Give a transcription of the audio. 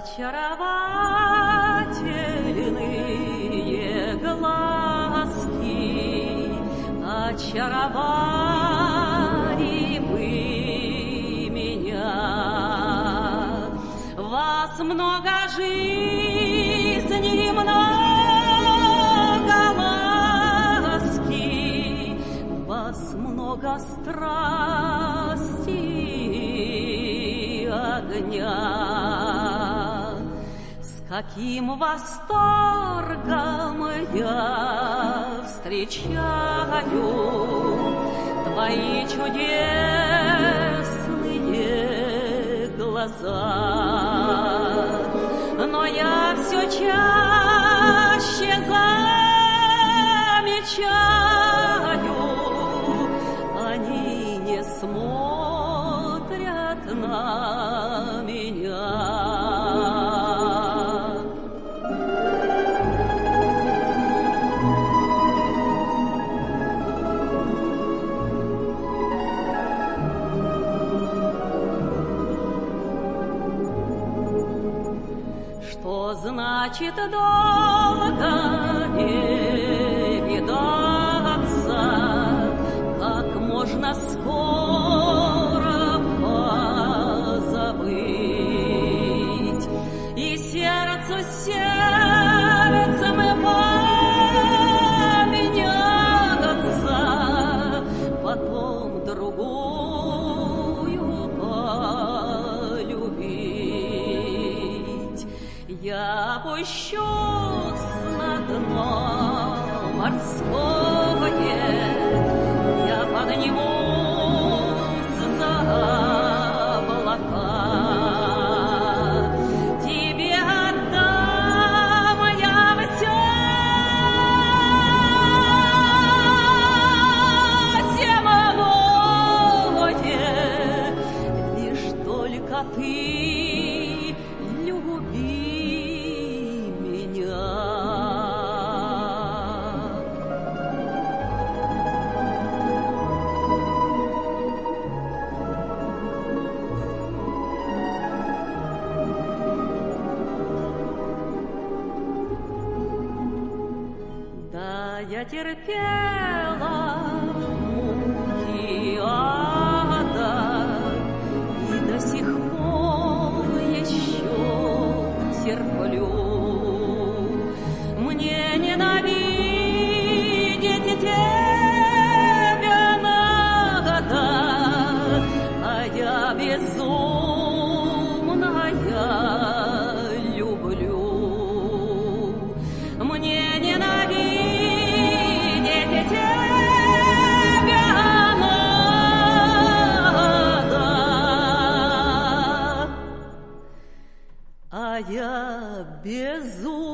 Очаровательные глазки, очаровали вы меня. Вас много жизни, много ласки, вас много страсти и огня. С каким восторгом я встречаю твои чудесные глаза, но я все чаще замечаю, они не смотрят на меня. Что значит долго не видаться, как можно скоро позабыть, и сердцу сердцем поменяться, потом другую полюбить. Я опущусь на дно морское, я поднимусь за облака. Тебе отдам я все, земное, лишь только ты люби меня. Да, я терпела муки ада и до сих пор еще терплю. Мне ненавидеть тебя надо, а я безумная люблю. Мне ненавидеть тебя надо, а я безумная